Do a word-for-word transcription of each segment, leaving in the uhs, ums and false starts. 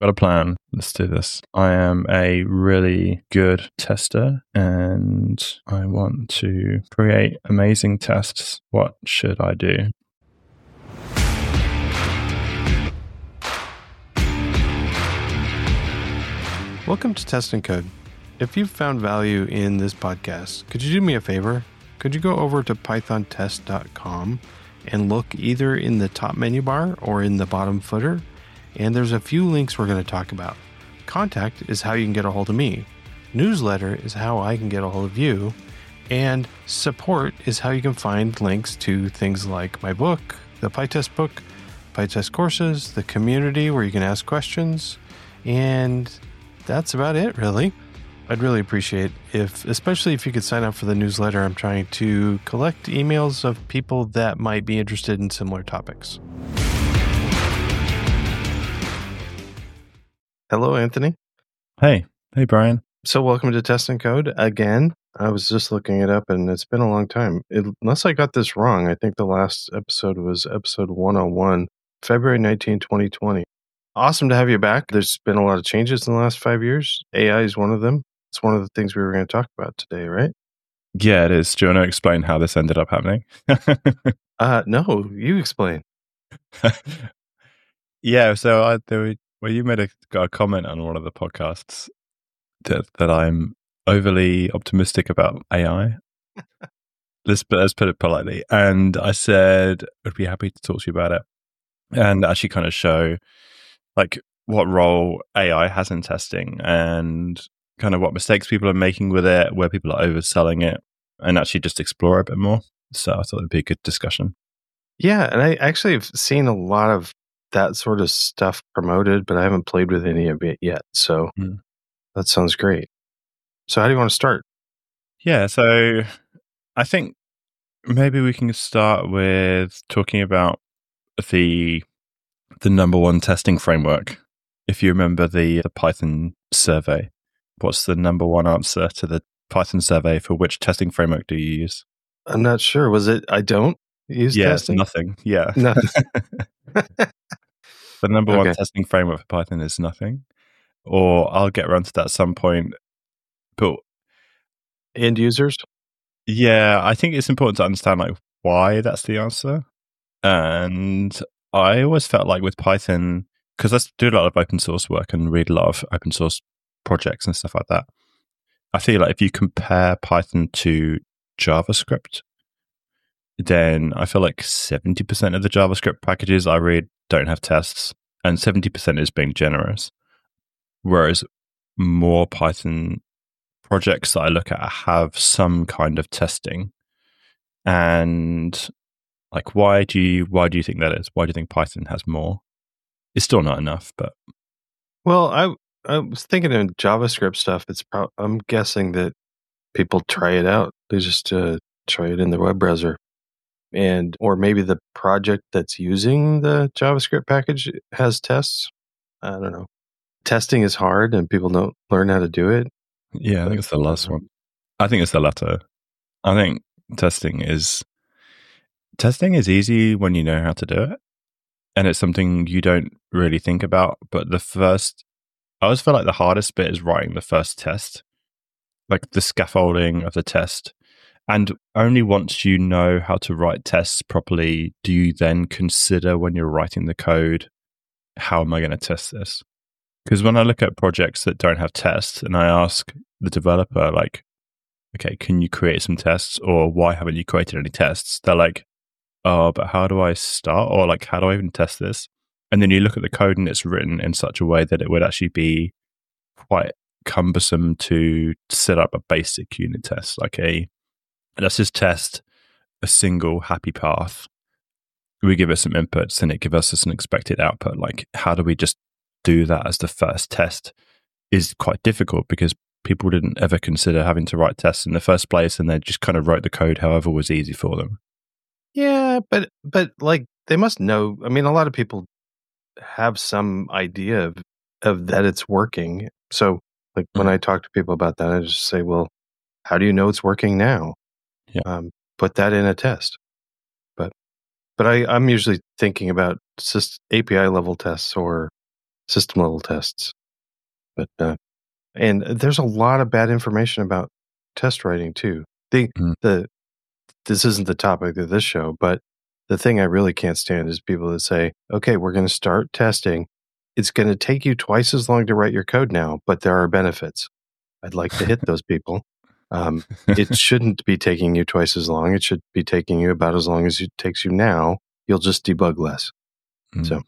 Got a plan. Let's do this. I am a really good tester and I want to create amazing tests. What should I do? Welcome to Test and Code. If you've found value in this podcast, could you do me a favor? Could you go over to python test dot com and look either in the top menu bar or in the bottom footer? And there's a few links we're going to talk about. Contact is how you can get a hold of me. Newsletter is how I can get a hold of you. And support is how you can find links to things like my book, the PyTest book, PyTest courses, the community where you can ask questions. And that's about it, really. I'd really appreciate if, especially if you could sign up for the newsletter. I'm trying to collect emails of people that might be interested in similar topics. Hello, Anthony. Hey. Hey, Brian. So welcome to Test and Code again. I was just looking it up and it's been a long time. It, unless I got this wrong, I think the last episode was episode one oh one, February nineteenth, twenty twenty. Awesome to have you back. There's been a lot of changes in the last five years. A I is one of them. It's one of the things we were going to talk about today, right? Yeah, it is. Do you want to explain how this ended up happening? uh, no, you explain. yeah, so I, there were, well, you made a, a comment on one of the podcasts that, that I'm overly optimistic about A I. let's, let's put it politely. And I said, I'd be happy to talk to you about it and actually kind of show like what role A I has in testing and kind of what mistakes people are making with it, where people are overselling it, and actually just explore a bit more. So I thought it'd be a good discussion. Yeah, and I actually have seen a lot of that sort of stuff promoted, but I haven't played with any of it yet. So mm. that sounds great. So how do you want to start? Yeah, so I think maybe we can start with talking about the the number one testing framework. If you remember the, the Python survey, what's the number one answer to the Python survey for which testing framework do you use? I'm not sure. Was it I don't use yeah, testing? Nothing. Yeah. Nothing. The number Okay. one testing framework for Python is nothing. Or I'll get around to that at some point. But end users? Yeah, I think it's important to understand like why that's the answer. And I always felt like with Python, because I do a lot of open source work and read a lot of open source projects and stuff like that, I feel like if you compare Python to JavaScript, then I feel like seventy percent of the JavaScript packages I read don't have tests, and seventy percent is being generous. Whereas more Python projects that I look at have some kind of testing. And like, why do you why do you think that is? Why do you think Python has more? It's still not enough, but well, I I was thinking of JavaScript stuff. It's pro- I'm guessing that people try it out. They just uh, try it in their web browser, and or maybe the project that's using the JavaScript package has tests. I don't know. Testing is hard, and people don't learn how to do it. Yeah, I think it's the last one. I think it's the latter. I think testing is testing is easy when you know how to do it, and it's something you don't really think about. But the first, I always feel like the hardest bit is writing the first test, like the scaffolding of the test. And only once you know how to write tests properly do you then consider when you're writing the code, how am I going to test this? Because when I look at projects that don't have tests and I ask the developer, like, okay, can you create some tests? Or why haven't you created any tests? They're like, oh, but how do I start? Or like, how do I even test this? And then you look at the code and it's written in such a way that it would actually be quite cumbersome to set up a basic unit test. Like a, let's just test a single happy path. We give it some inputs and it gives us an expected output. Like, how do we just do that as the first test is quite difficult because people didn't ever consider having to write tests in the first place and they just kind of wrote the code however was easy for them. Yeah, but but like they must know. I mean, a lot of people have some idea of, of that it's working. So like mm-hmm. when I talk to people about that, I just say, well, how do you know it's working now? Yeah. Um, put that in a test. But but I, I'm usually thinking about just A P I level tests or system level tests. But uh, and there's a lot of bad information about test writing too. The Mm. the this isn't the topic of this show, but the thing I really can't stand is people that say, "Okay, we're going to start testing. It's going to take you twice as long to write your code now, but there are benefits." I'd like to hit those people. Um, it shouldn't be taking you twice as long. It should be taking you about as long as it takes you now. You'll just debug less. Mm. So,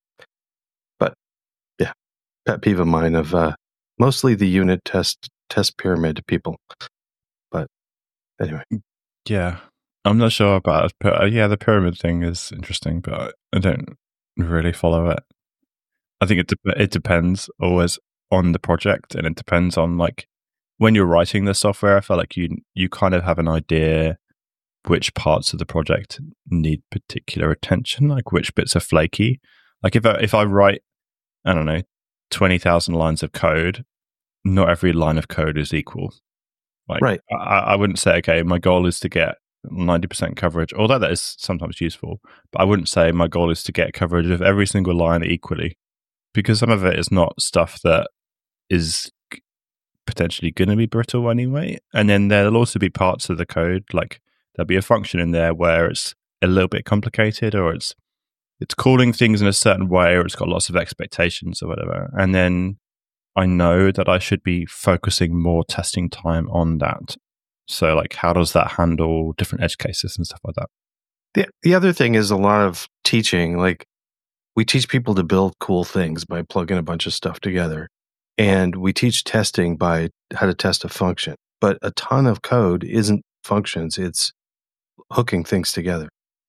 but yeah, pet peeve of mine of uh, mostly the unit test test pyramid people. But anyway, Yeah, I'm not sure about it, but uh, yeah, the pyramid thing is interesting, but I don't really follow it. I think it de- it depends always on the project, and it depends on like when you're writing the software. I feel like you you kind of have an idea which parts of the project need particular attention, like which bits are flaky. Like if I, if I write, I don't know, twenty thousand lines of code, not every line of code is equal. Like, right. I, I wouldn't say, okay, my goal is to get ninety percent coverage, although that is sometimes useful, but I wouldn't say my goal is to get coverage of every single line equally, because some of it is not stuff that is potentially going to be brittle anyway. And then there'll also be parts of the code, like there'll be a function in there where it's a little bit complicated, or it's it's calling things in a certain way, or it's got lots of expectations or whatever. And then I know that I should be focusing more testing time on that. So like, how does that handle different edge cases and stuff like that? The, the other thing is a lot of teaching. Like we teach people to build cool things by plugging a bunch of stuff together. And we teach testing by how to test a function. But a ton of code isn't functions. It's hooking things together.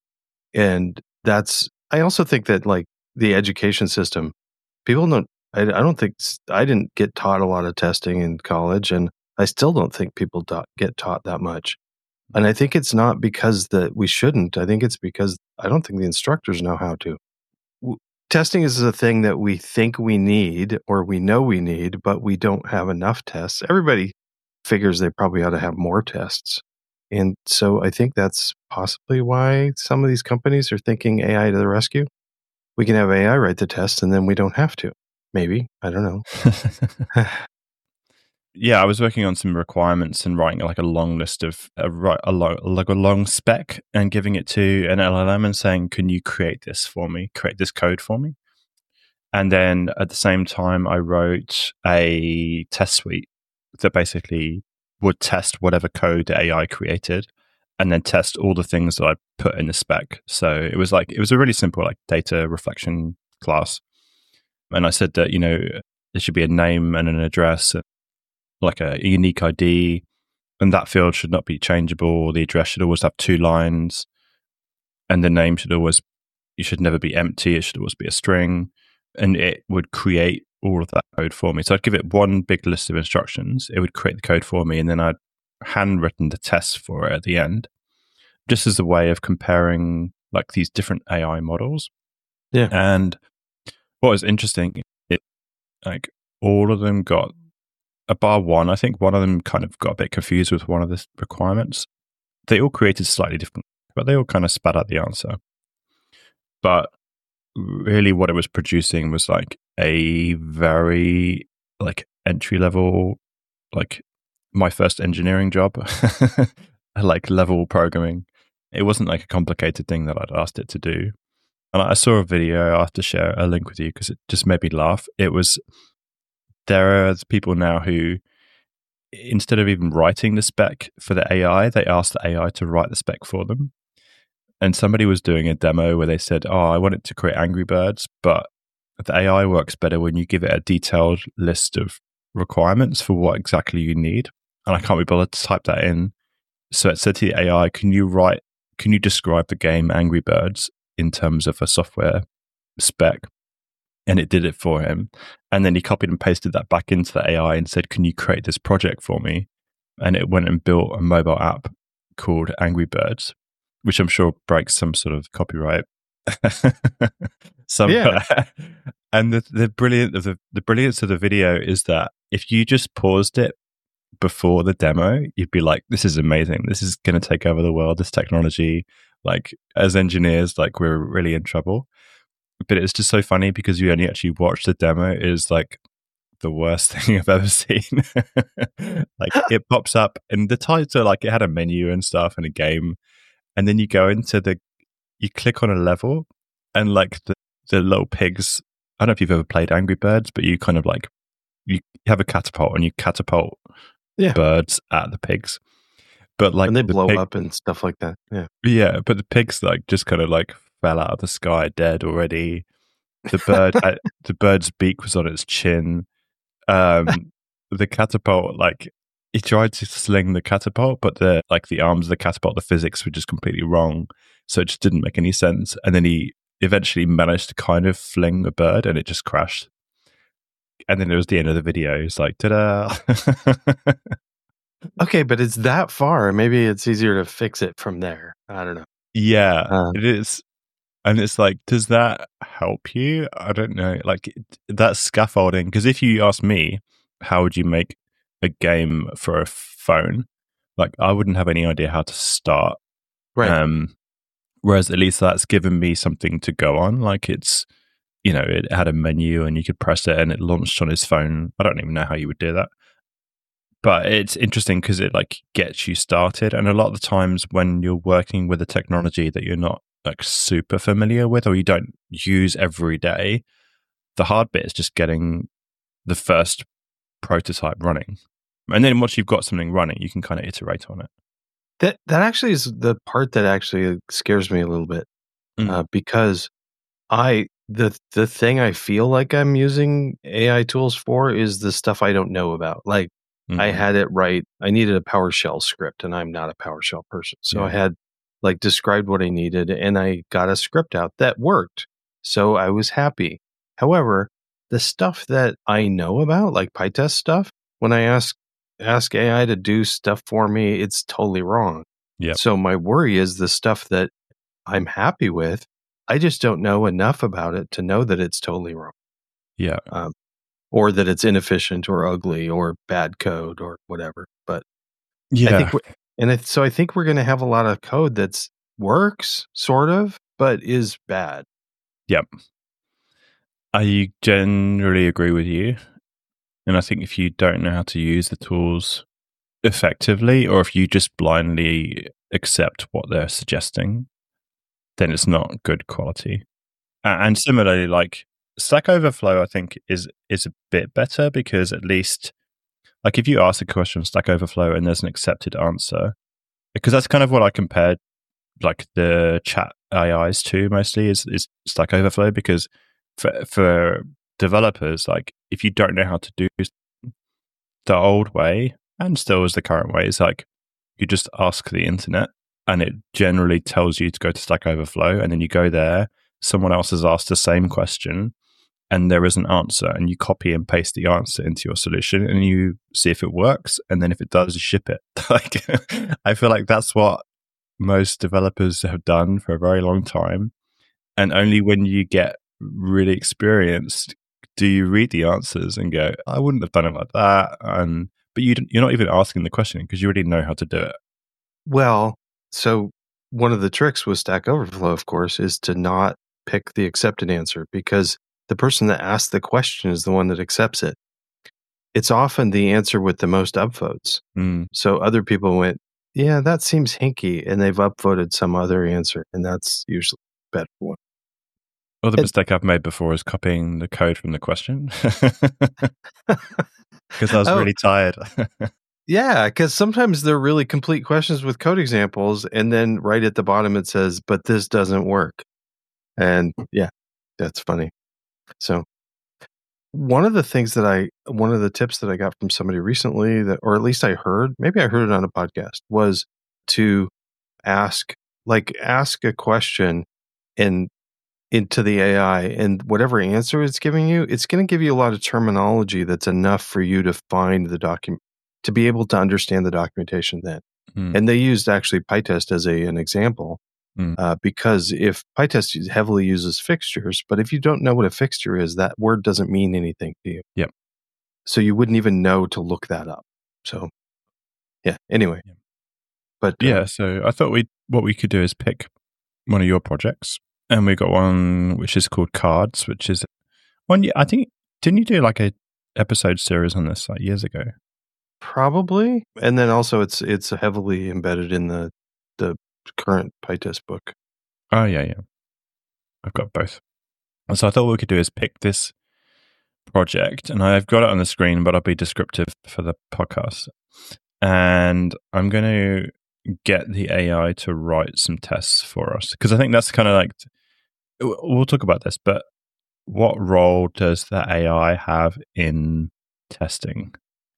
And that's, I also think that like the education system, people don't, I, I don't think, I didn't get taught a lot of testing in college, and I still don't think people ta- get taught that much. And I think it's not because that we shouldn't. I think it's because I don't think the instructors know how to. W- testing is a thing that we think we need, or we know we need, but we don't have enough tests. Everybody figures they probably ought to have more tests. And so I think that's possibly why some of these companies are thinking A I to the rescue. We can have A I write the tests and then we don't have to. Maybe. I don't know. Yeah, I was working on some requirements and writing like a long list of a, a, long, like a long spec and giving it to an L L M and saying, can you create this for me, create this code for me? And then at the same time, I wrote a test suite that basically would test whatever code the A I created and then test all the things that I put in the spec. So it was like, it was a really simple like data reflection class. And I said that, you know, there should be a name and an address, like a unique I D, and that field should not be changeable. The address should always have two lines, and the name should always, it should never be empty. It should always be a string, and it would create all of that code for me. So I'd give it one big list of instructions. It would create the code for me, and then I'd handwritten the tests for it at the end, just as a way of comparing like these different A I models. Yeah. And what was interesting, it like all of them got a bar one. I think one of them kind of got a bit confused with one of the requirements. They all created slightly different, but they all kind of spat out the answer. But really what it was producing was like a very like entry level, like my first engineering job, like level programming. It wasn't like a complicated thing that I'd asked it to do. And I saw a video, I have to share a link with you because it just made me laugh. It was, there are people now who, instead of even writing the spec for the A I, they asked the A I to write the spec for them. And somebody was doing a demo where they said, oh, I want it to create Angry Birds, but the A I works better when you give it a detailed list of requirements for what exactly you need. And I can't be bothered to type that in. So it said to the A I, can you write, can you describe the game Angry Birds in terms of a software spec? And it did it for him. And then he copied and pasted that back into the A I and said, can you create this project for me? And it went and built a mobile app called Angry Birds, which I'm sure breaks some sort of copyright. Somewhere. Yeah. And the, the brilliant of the, the brilliance of the video is that if you just paused it before the demo, you'd be like, this is amazing. This is going to take over the world, this technology. Like as engineers, like we're really in trouble. but it's just so funny because you only actually watch the demo. It is like the worst thing I've ever seen. Like it pops up and the title, like it had a menu and stuff and a game. And then you go into the, you click on a level and like the, the little pigs, I don't know if you've ever played Angry Birds, but you kind of like, you have a catapult and you catapult Yeah. birds at the pigs. But like and they the blow pig- up and stuff like that. Yeah. Yeah, but the pigs like just kind of like fell out of the sky dead already. The bird, had, the bird's beak was on its chin. Um, the catapult, like he tried to sling the catapult, but the like the arms of the catapult, the physics were just completely wrong, so it just didn't make any sense. And then he eventually managed to kind of fling the bird, and it just crashed. And then it was the end of the video. It's like, ta-da! Okay, but it's that far. Maybe it's easier to fix it from there. I don't know. Yeah, Uh, it is. And it's like, does that help you? I don't know. Like that scaffolding, because if you ask me, how would you make a game for a phone? Like I wouldn't have any idea how to start. right. Um, whereas at least that's given me something to go on. Like it's, you know, it had a menu and you could press it and it launched on his phone. I don't even know how you would do that. But it's interesting because it like gets you started. And a lot of the times when you're working with a technology that you're not like super familiar with or you don't use every day, the hard bit is just getting the first prototype running. And then once you've got something running, you can kind of iterate on it. That that actually is the part that actually scares me a little bit, Mm. uh, because I the the thing I feel like I'm using A I tools for is the stuff I don't know about. Like Mhm. I had it right. I needed a PowerShell script, and I'm not a PowerShell person, so Yeah. I had like described what I needed, and I got a script out that worked. So I was happy. However, the stuff that I know about, like PyTest stuff, when I ask ask A I to do stuff for me, it's totally wrong. Yep. So my worry is the stuff that I'm happy with, I just don't know enough about it to know that it's totally wrong, Yeah. um, or that it's inefficient or ugly or bad code or whatever. But I Yeah. think, we're, and it, so I think we're going to have a lot of code that's works sort of, but is bad. Yep. I generally agree with you. And I think if you don't know how to use the tools effectively, or if you just blindly accept what they're suggesting, then it's not good quality. A- And similarly, like Stack Overflow, I think is is a bit better because at least, like, if you ask a question on Stack Overflow and there's an accepted answer, because that's kind of what I compared, like the chat A Is to mostly is is Stack Overflow because for for developers, like if you don't know how to do the old way and still is the current way, is like you just ask the internet and it generally tells you to go to Stack Overflow, and then you go there, someone else has asked the same question and there is an answer, and you copy and paste the answer into your solution and you see if it works, and then if it does, you ship it. Like I feel like that's what most developers have done for a very long time, and only when you get really experienced do you read the answers and go, I wouldn't have done it like that. And but you you're not even asking the question because you already know how to do it. Well, so one of the tricks with Stack Overflow, of course, is to not pick the accepted answer, because the person that asked the question is the one that accepts it. It's often the answer with the most upvotes. Mm. So other people went, yeah, that seems hinky, and they've upvoted some other answer, and that's usually a better one. Well, the It- mistake I've made before is copying the code from the question because I was Oh. really tired. Yeah, because sometimes they're really complete questions with code examples, and then right at the bottom it says, but this doesn't work. And yeah, that's funny. So one of the things that I, one of the tips that I got from somebody recently, that, or at least I heard, maybe I heard it on a podcast, was to ask, like, ask a question and into the A I, and whatever answer it's giving you, it's going to give you a lot of terminology that's enough for you to find the document, to be able to understand the documentation then. Mm. And they used actually PyTest as a, an example, Mm. uh, because if PyTest heavily uses fixtures, but if you don't know what a fixture is, that word doesn't mean anything to you. Yep. So you wouldn't even know to look that up. So yeah, anyway. Yep. But uh, Yeah, so I thought we what we could do is pick one of your projects And we got one which is called Cards, which is one. I think didn't you do like a episode series on this like years ago? Probably. And then also it's it's heavily embedded in the the current PyTest book. Oh yeah, yeah. I've got both. And so I thought what we could do is pick this project, and I've got it on the screen, but I'll be descriptive for the podcast. And I'm going to get the A I to write some tests for us, because I think that's kind of like, we'll talk about this, but what role does the A I have in testing?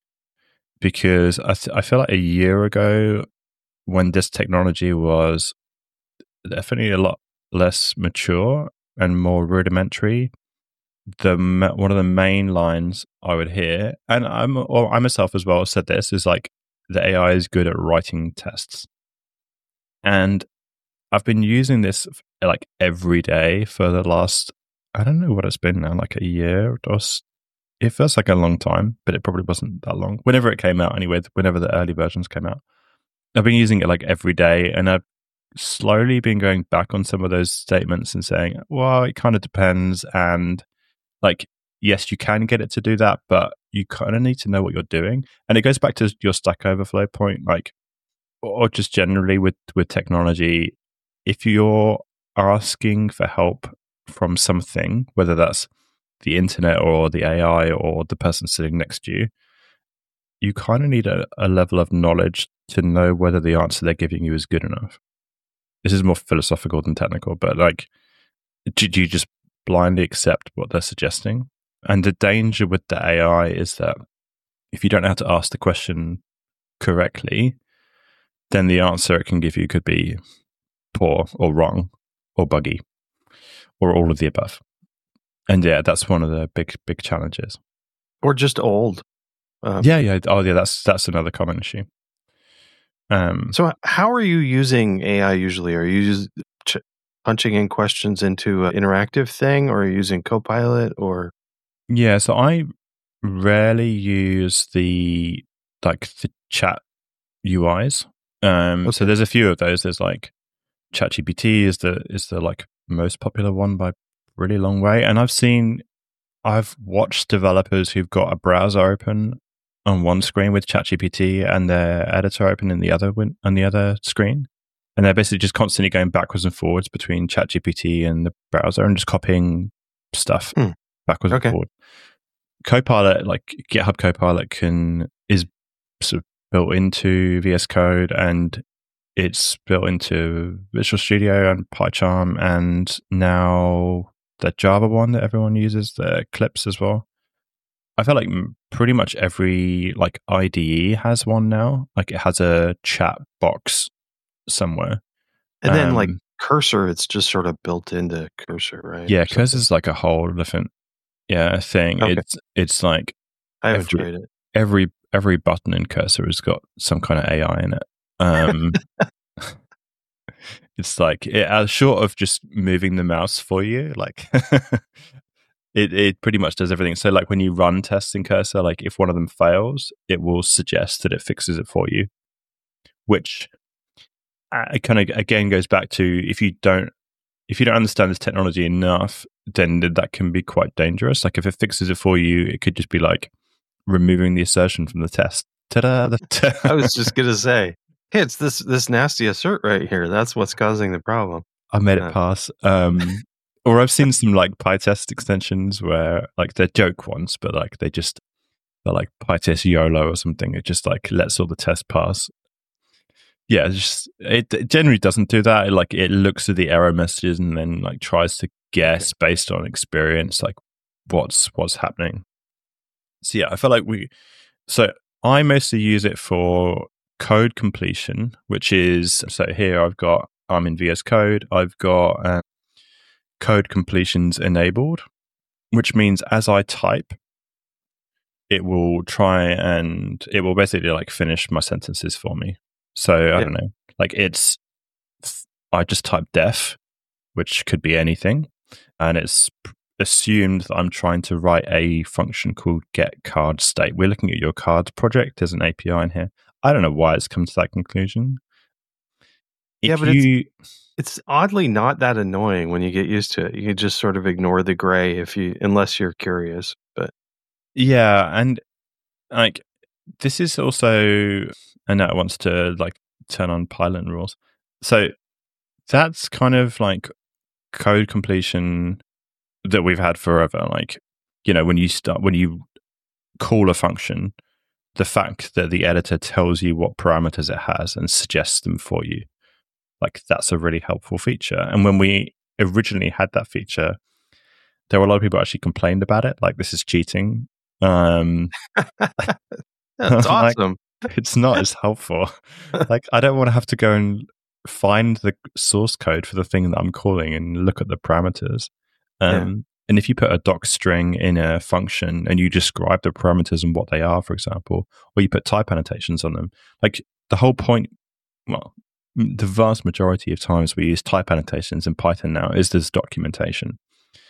Because I, th- I feel like a year ago, when this technology was definitely a lot less mature and more rudimentary, the one of the main lines I would hear, and I'm or I myself as well said this, is like the A I is good at writing tests. And I've been using this like every day for the last, I don't know what it's been now, like a year or so. It feels like a long time, but it probably wasn't that long. Whenever it came out, anyway, whenever the early versions came out, I've been using it like every day, and I've slowly been going back on some of those statements and saying, well, it kind of depends. And like, yes, you can get it to do that, but you kind of need to know what you're doing. And it goes back to your Stack Overflow point, like, or just generally with, with technology, if you're asking for help from something, whether that's the internet or the A I or the person sitting next to you, you kind of need a, a level of knowledge to know whether the answer they're giving you is good enough. This is more philosophical than technical, but like, do, do you just blindly accept what they're suggesting? And the danger with the A I is that if you don't know how to ask the question correctly, then the answer it can give you could be poor or wrong or buggy or all of the above. And yeah, that's one of the big, big challenges. Or just old. Um, yeah, yeah. Oh, yeah. That's that's another common issue. Um, so, how are you using A I usually? Are you use, ch- punching in questions into an interactive thing, or are you using Copilot? Or yeah, so I rarely use the like the chat U Is. Um, okay. So there's a few of those. There's like ChatGPT is the is the like most popular one by a really long way, and I've seen, I've watched developers who've got a browser open on one screen with ChatGPT and their editor open in the other win- on the other screen, and they're basically just constantly going backwards and forwards between ChatGPT and the browser and just copying stuff hmm. backwards okay. and forward. Copilot, like GitHub Copilot, can is sort of built into V S Code, and it's built into Visual Studio and PyCharm, and now the Java one that everyone uses, the Eclipse as well. I feel like pretty much every like I D E has one now. Like it has a chat box somewhere. And then um, like Cursor, it's just sort of built into Cursor, right? Yeah, Cursor is like a whole different yeah thing. Okay. It's it's like I haven't every, tried it. Every every button in Cursor has got some kind of A I in it. Um, it's like it, uh, short of just moving the mouse for you, like it it pretty much does everything. So like when you run tests in Cursor, like if one of them fails, it will suggest that it fixes it for you, which uh, kind of again goes back to if you don't if you don't understand this technology enough, then that can be quite dangerous. Like if it fixes it for you, it could just be like removing the assertion from the test. Ta-da! I was just gonna say, hey, it's this this nasty assert right here. That's what's causing the problem. I made it pass. Um, or I've seen some like PyTest extensions where like they're joke ones, but like they just they're like PyTest YOLO or something. It just like lets all the tests pass. Yeah, it's just it, it generally doesn't do that. It, like it looks at the error messages and then like tries to guess okay. based on experience, like what's what's happening. So yeah, I feel like we. So I mostly use it for code completion, which is so here I've got I'm in V S Code. I've got uh, code completions enabled, which means as I type, it will try and it will basically like finish my sentences for me. So I yeah. don't know, like it's I just type def, which could be anything, and it's assumed that I'm trying to write a function called get card state. We're looking at your cards project. There's an A P I in here. I don't know why it's come to that conclusion. if yeah, but you, it's it's oddly not that annoying when you get used to it. You can just sort of ignore the gray if you, unless you're curious. But yeah, and like this is also, Annette wants to like turn on Python rules. So that's kind of like code completion that we've had forever. Like, you know, when you start, when you call a function, the fact that the editor tells you what parameters it has and suggests them for you, like that's a really helpful feature. And when we originally had that feature, there were a lot of people actually complained about it, like this is cheating. Um, that's like, awesome. it's not as helpful. Like, I don't want to have to go and find the source code for the thing that I'm calling and look at the parameters. Um, Yeah. And if you put a doc string in a function and you describe the parameters and what they are, for example, or you put type annotations on them, like the whole point, well, the vast majority of times we use type annotations in Python now is this documentation.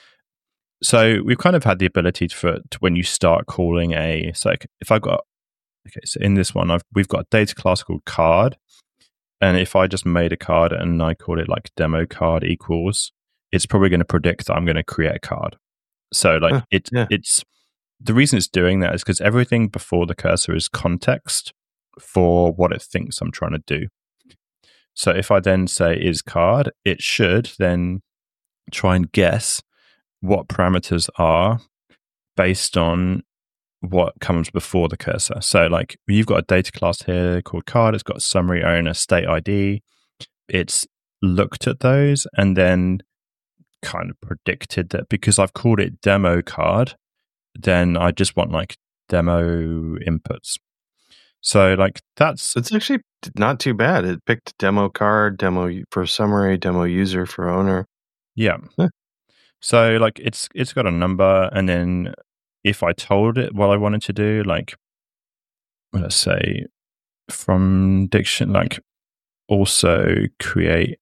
So we've kind of had the ability to, for to when you start calling a, so like if I've got, okay, so in this one, I've, we've got a data class called card. And if I just made a card and I called it like demo card equals, it's probably going to predict that I'm going to create a card. So like Huh, it, yeah. it's, the reason it's doing that is because everything before the cursor is context for what it thinks I'm trying to do. So if I then say is card, it should then try and guess what parameters are based on what comes before the cursor. So like you've got a data class here called card. It's got a summary owner, state I D. It's looked at those and then kind of predicted that because I've called it demo card, then I just want like demo inputs. So like that's It's actually not too bad. It picked demo card, demo for summary, demo user for owner. yeah. Huh. So like it's it's got a number, and then if I told it what I wanted to do, like let's say from diction, like also create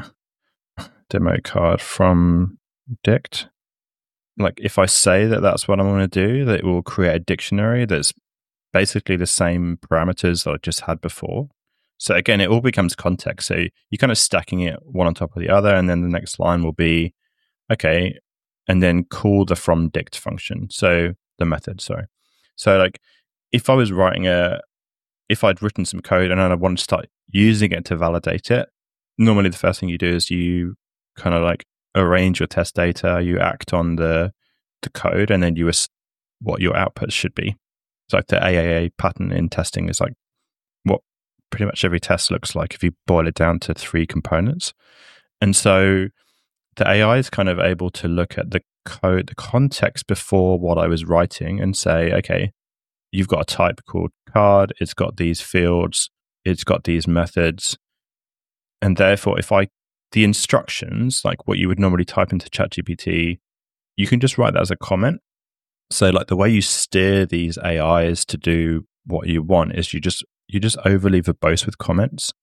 demo card from dict. Like if I say that that's what I want to do, that it will create a dictionary that's basically the same parameters that I just had before. So again, it all becomes context. So you're kind of stacking it one on top of the other, and then the next line will be, okay, and then call the from dict function. So the method, sorry. So like if I was writing a, if I'd written some code and then I wanted to start using it to validate it, normally the first thing you do is you kind of like arrange your test data, you act on the the code, and then you ass- what your outputs should be. It's like the A A A pattern in testing is like what pretty much every test looks like if you boil it down to three components. And so the A I is kind of able to look at the code, the context before what I was writing and say, okay, you've got a type called card, it's got these fields, it's got these methods. And therefore, if I, the instructions, like what you would normally type into ChatGPT, you can just write that as a comment. So like the way you steer these A Is to do what you want is you just, you just overly verbose with comments.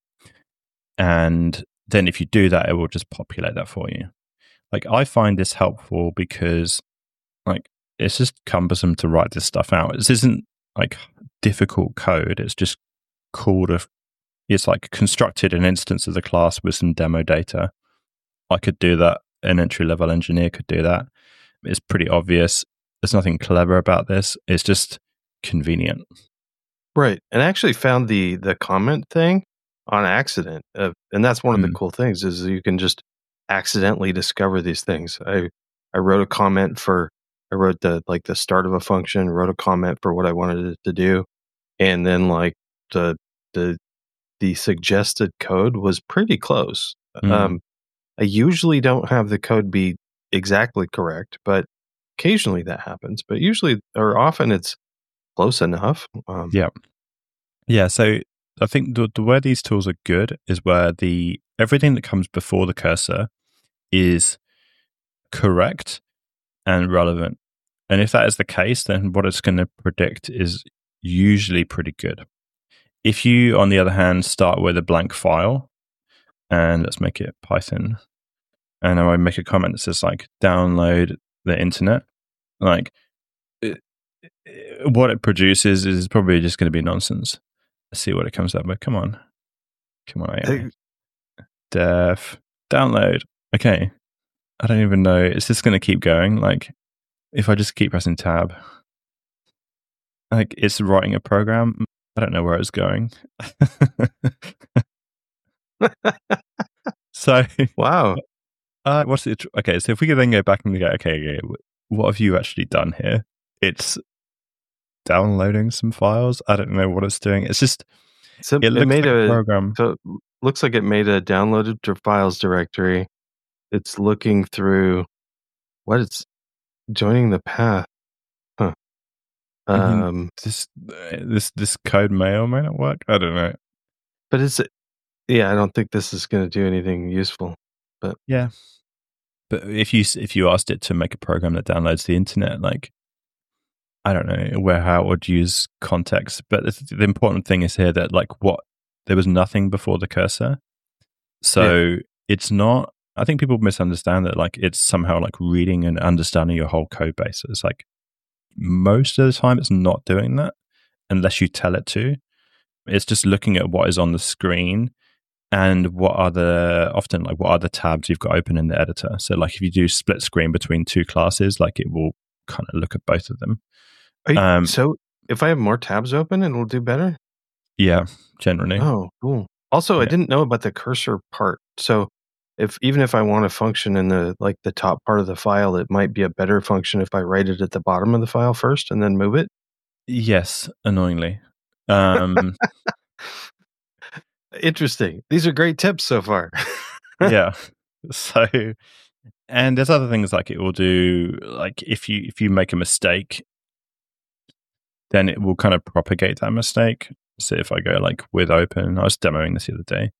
And then if you do that, it will just populate that for you. Like I find this helpful because like it's just cumbersome to write this stuff out. This isn't like difficult code. It's just called a, it's like constructed an instance of the class with some demo data. I could do that. An entry level engineer could do that. It's pretty obvious. There's nothing clever about this. It's just convenient. Right. And I actually found the the comment thing on accident. Uh, and that's one of the Mm. cool things is you can just accidentally discover these things. I I wrote a comment for I wrote the like the start of a function, wrote a comment for what I wanted it to do, and then like the the the suggested code was pretty close. Mm. Um I usually don't have the code be exactly correct, but occasionally that happens. But usually or often it's close enough. Um, Yeah. Yeah. So I think the, the where these tools are good is where the everything that comes before the cursor is correct and relevant. And if that is the case, then what it's going to predict is usually pretty good. If you, on the other hand, start with a blank file, and let's make it Python, and I make a comment that says like download the internet, like it, it, what it produces is probably just going to be nonsense. Let's see what it comes up with. Come on. Come on, A I. def download. Okay. I don't even know. It's just going to keep going. Like, if I just keep pressing tab, like it's writing a program. I don't know where it's going. So, wow. Uh, what's it? Okay, so if we could then go back and go, okay, okay, what have you actually done here? It's downloading some files. I don't know what it's doing. It's just So it it looks made like a a program. so it looks like it made a downloaded to files directory. It's looking through what it's joining the path. Huh. I mean, Um, this this this code may or may not work. I don't know. but it's yeah, I don't think this is going to do anything useful. But Yeah, but if you if you asked it to make a program that downloads the internet, like I don't know where how it would use context. But the, the important thing is here that like what there was nothing before the cursor, so yeah. It's not. I think people misunderstand that like it's somehow like reading and understanding your whole code base. It's like most of the time it's not doing that unless you tell it to. It's just looking at what is on the screen and what are the often like what are the tabs you've got open in the editor. So like if you do split screen between two classes, like it will kind of look at both of them. you, Um, so if I have more tabs open, it'll do better? Yeah, generally. Oh, cool. Also, yeah. I didn't know about the cursor part. So if even if I want a function in the like the top part of the file, it might be a better function if I write it at the bottom of the file first and then move it. Yes, annoyingly. Um, Interesting. These are great tips so far. Yeah. So, and there's other things like it will do. Like if you if you make a mistake, then it will kind of propagate that mistake. So if I go like with open, I was demoing this the other day.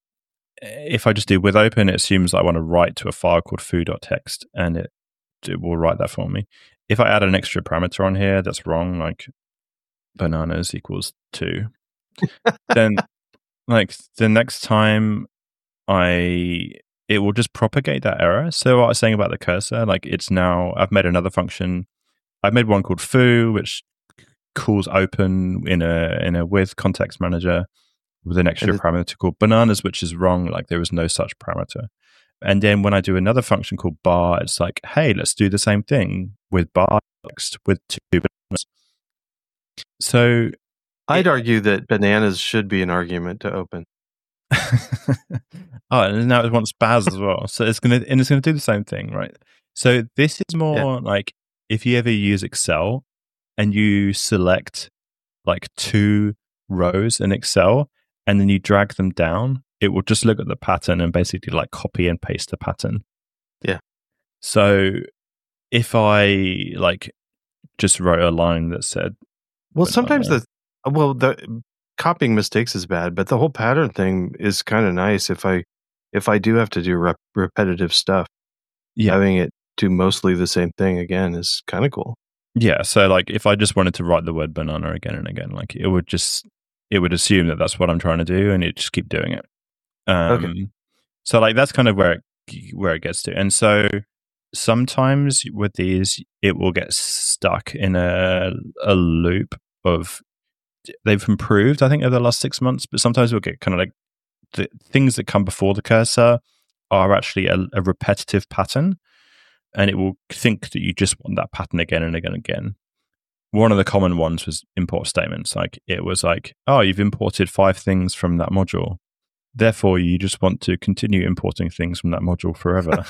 If I just do with open, it assumes I want to write to a file called foo.txt, and it it will write that for me. If I add an extra parameter on here that's wrong, like bananas equals two, then like the next time I it will just propagate that error. So what I was saying about the cursor, like it's now I've made another function. I've made one called foo, which calls open in a in a with context manager with an extra parameter called bananas, which is wrong. Like there is no such parameter. And then when I do another function called bar, it's like, hey, let's do the same thing with bar text with two bananas. So I'd it, argue that bananas should be an argument to open. Oh, and now it wants Baz as well. So it's gonna and it's gonna do the same thing, right? So this is more yeah. like if you ever use Excel and you select like two rows in Excel and then you drag them down, it will just look at the pattern and basically like copy and paste the pattern. Yeah. So if I like just wrote a line that said, well, sometimes the well the copying mistakes is bad, but the whole pattern thing is kind of nice. If I if I do have to do rep- repetitive stuff, yeah. having it do mostly the same thing again is kind of cool. Yeah. So like if I just wanted to write the word banana again and again, like it would just it would assume that that's what I'm trying to do, and it just keep doing it. Um, okay. So like that's kind of where it, where it gets to, and so sometimes with these, it will get stuck in a a loop of. They've improved, I think, over the last six months, but sometimes we'll get kind of like the things that come before the cursor are actually a, a repetitive pattern, and it will think that you just want that pattern again and again and again. One of the common ones was import statements. Like it was like, oh, you've imported five things from that module. Therefore, you just want to continue importing things from that module forever.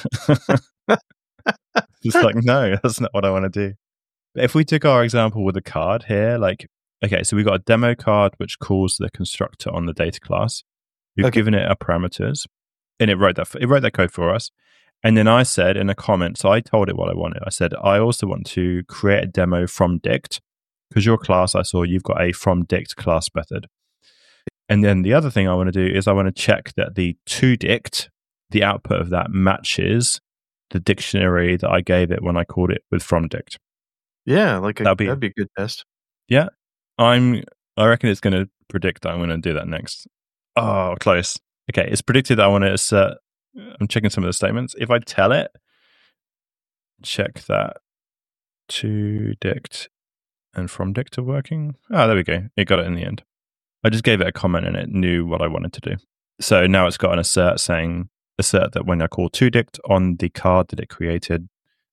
It's like, no, that's not what I want to do. But if we took our example with a card here, like, okay, so we've got a demo card which calls the constructor on the data class. We've okay. given it our parameters, and it wrote that it wrote that code for us. And then I said in a comment, so I told it what I wanted. I said, I also want to create a demo from dict, because your class, I saw you've got a from dict class method. And then the other thing I want to do is I want to check that the to dict, the output of that matches the dictionary that I gave it when I called it with from dict. Yeah, like a, that'd, be, that'd be a good test. Yeah. I'm. I reckon it's going to predict that I'm going to do that next. Oh, close. Okay, it's predicted that I want to assert. I'm checking some of the statements. If I tell it, check that to dict and from dict are working. Oh, there we go. It got it in the end. I just gave it a comment and it knew what I wanted to do. So now it's got an assert saying, assert that when I call toDict on the card that it created,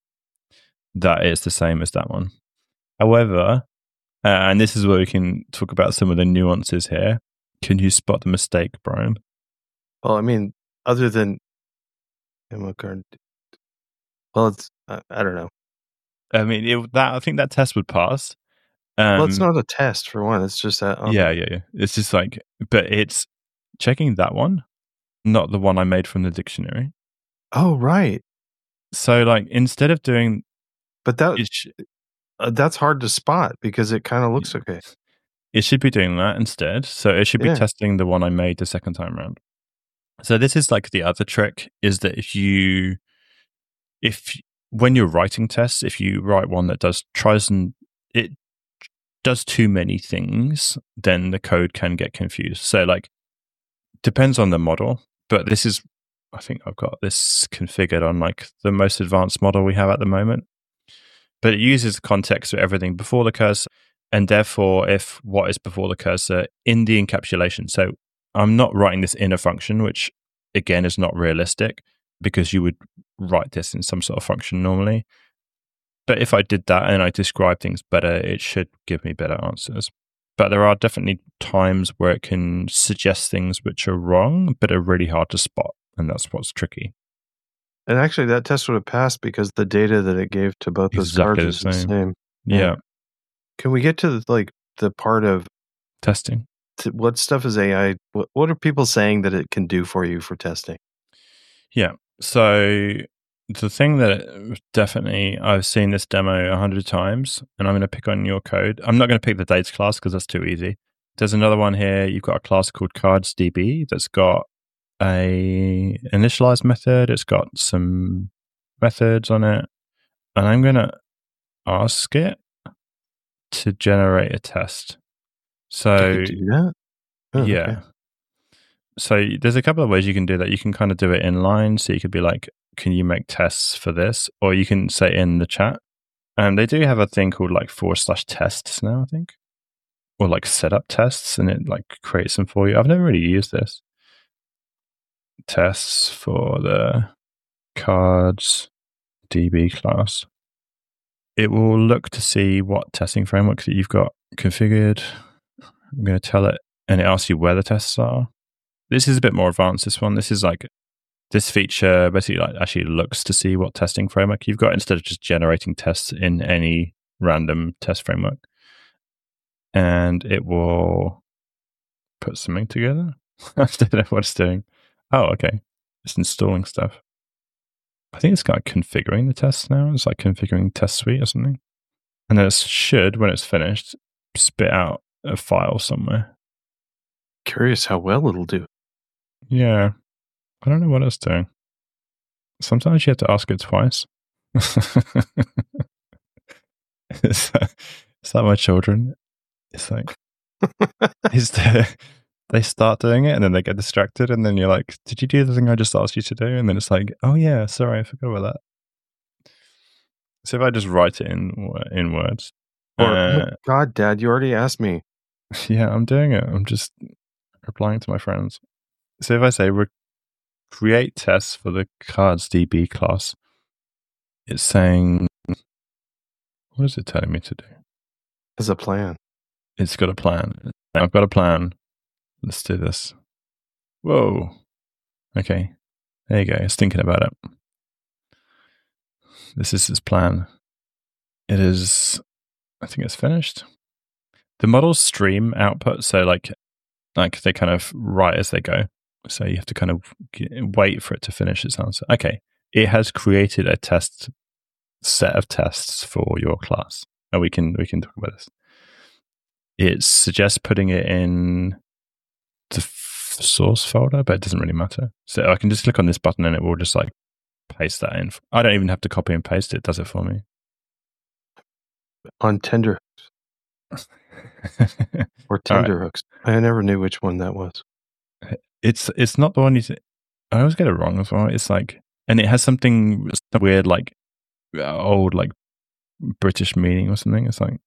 that is the same as that one. However, uh, and this is where we can talk about some of the nuances here. Can you spot the mistake, Brian? Well, I mean, other than ammo card, well, it's I, I don't know. I mean, it, that I think that test would pass. Um, well, it's not a test for one. It's just that. Um, yeah, yeah, yeah. It's just like, but it's checking that one, not the one I made from the dictionary. Oh, right. So, like, instead of doing, but that sh- uh, that's hard to spot because it kind of looks okay. It should be doing that instead. So it should be yeah. testing the one I made the second time around. So this is like the other trick is that if you, if when you're writing tests, if you write one that does tries and it does too many things, then the code can get confused. So like, depends on the model, but this is, I think I've got this configured on like the most advanced model we have at the moment, but it uses context for everything before the cursor. And therefore, if what is before the cursor in the encapsulation, so I'm not writing this in a function, which again is not realistic because you would write this in some sort of function normally. But if I did that and I describe things better, it should give me better answers. But there are definitely times where it can suggest things which are wrong, but are really hard to spot. And that's what's tricky. And actually, that test would have passed because the data that it gave to both those exactly cards is the same. the same. Yeah. yeah. Can we get to like the part of testing? T- what stuff is A I? What, what are people saying that it can do for you for testing? Yeah. So the thing that definitely I've seen this demo a hundred times, and I'm going to pick on your code. I'm not going to pick the dates class because that's too easy. There's another one here. You've got a class called cardsDB that's got a initialize method. It's got some methods on it, and I'm going to ask it to generate a test. So you do that? Oh, yeah. Okay. So there's a couple of ways you can do that. You can kind of do it in line. So you could be like, can you make tests for this? Or you can say in the chat. And they do have a thing called like forward slash tests now, I think. Or like setup tests, and it like creates them for you. I've never really used this. Tests for the cards D B class. It will look to see what testing framework that you've got configured. I'm going to tell it, and it asks you where the tests are. This is a bit more advanced, this one. This is like, this feature basically like actually looks to see what testing framework you've got instead of just generating tests in any random test framework. And it will put something together. I don't know what it's doing. Oh, okay. It's installing stuff. I think it's like configuring the tests now. It's like configuring test suite or something. And then it should, when it's finished, spit out a file somewhere. Curious how well it'll do. Yeah. I don't know what it's doing. Sometimes you have to ask it twice. Is that, is that my children? It's like, is there, they start doing it and then they get distracted and then you're like, did you do the thing I just asked you to do? And then it's like, oh yeah, sorry, I forgot about that. So if I just write it in in words. Or, uh, oh God, Dad, you already asked me. Yeah, I'm doing it. I'm just replying to my friends. So if I say re- create tests for the cardsDB class, it's saying, what is it telling me to do? As a plan. It's got a plan. I've got a plan. Let's do this. Whoa. Okay. There you go. It's thinking about it. This is its plan. It is, I think it's finished. The models stream output, so like, like they kind of write as they go. So you have to kind of wait for it to finish its answer. Okay. It has created a test set of tests for your class. And we can we can talk about this. It suggests putting it in the f- source folder, but it doesn't really matter. So I can just click on this button and it will just like paste that in. I don't even have to copy and paste it. It does it for me. On tenderhooks. Or tenderhooks. Right. I never knew which one that was. It's it's not the one you th- I always get it wrong as well. It's like, and it has something weird like old like British meaning or something. It's like,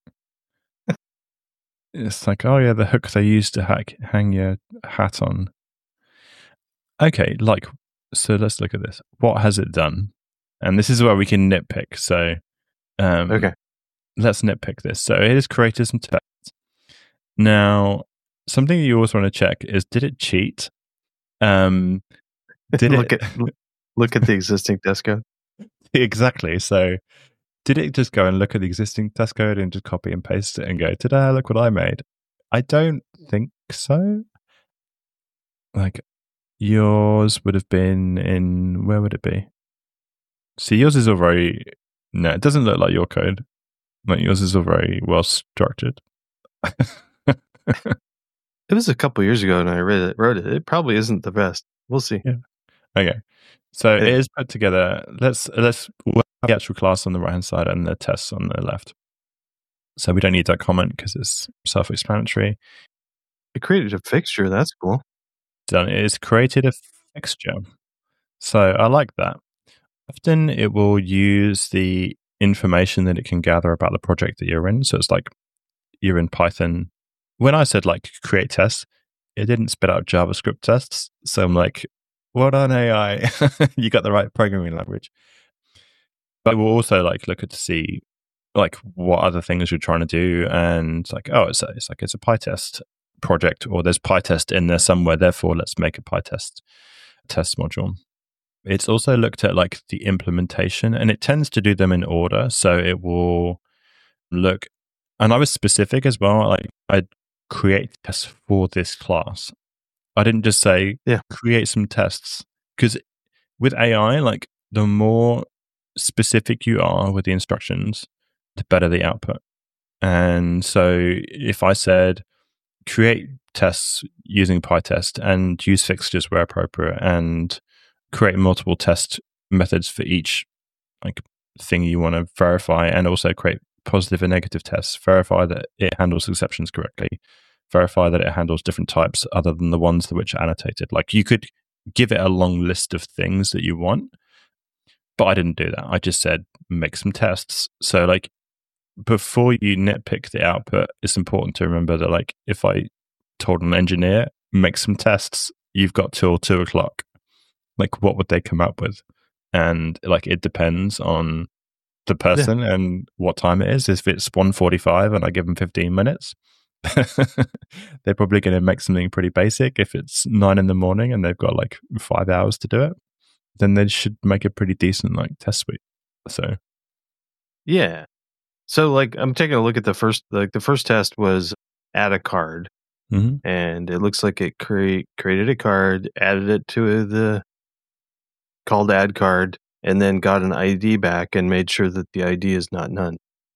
it's like, oh yeah, the hook they used to hack, hang your hat on. Okay, like, so let's look at this. What has it done? And this is where we can nitpick. So um, Okay. let's nitpick this. So it has created some text. Now, something you always want to check is, did it cheat? Um, did look it at look at the existing test code? Exactly. So did it just go and look at the existing test code and just copy and paste it and go, ta-da, look what I made? I don't think so. Like, yours would have been in, where would it be? See, yours is all very, no, it doesn't look like your code. Like, yours is all very well structured. It was a couple years ago and I read it, wrote it. It probably isn't the best. We'll see. Yeah. Okay. So It- it is put together. Let's, let's work the actual class on the right hand side and the tests on the left. So we don't need that comment because it's self-explanatory. It created a fixture. That's cool. Done. It has created a fixture. So I like that. Often it will use the information that it can gather about the project that you're in. So it's like you're in Python. When I said like create tests, it didn't spit out JavaScript tests. So I'm like, well done, A I. You got the right programming language. But we'll also like look at to see like what other things you're trying to do, and like, oh, it's, a, it's like it's a PyTest project, or there's PyTest in there somewhere. Therefore, let's make a PyTest test module. It's also looked at like the implementation, and it tends to do them in order. So it will look, and I was specific as well. Like I create tests for this class. I didn't just say yeah. create some tests, because with A I, like the more specific you are with the instructions, the better the output. And so if I said create tests using PyTest and use fixtures where appropriate and create multiple test methods for each like thing you want to verify, and also create positive and negative tests, verify that it handles exceptions correctly, verify that it handles different types other than the ones that which are annotated. Like you could give it a long list of things that you want, but I didn't do that. I just said make some tests. So like before you nitpick the output, it's important to remember that like if I told an engineer make some tests, you've got till two o'clock. Like what would they come up with? And like it depends on the person yeah. and what time it is. If it's one forty-five and I give them fifteen minutes, they're probably going to make something pretty basic. If it's nine in the morning and they've got like five hours to do it, then they should make a pretty decent like test suite. So yeah. So like I'm taking a look at the first, like the first test was add a card, mm-hmm. and it looks like it create created a card, added it to the called add card, and then got an I D back and made sure that the I D is not none.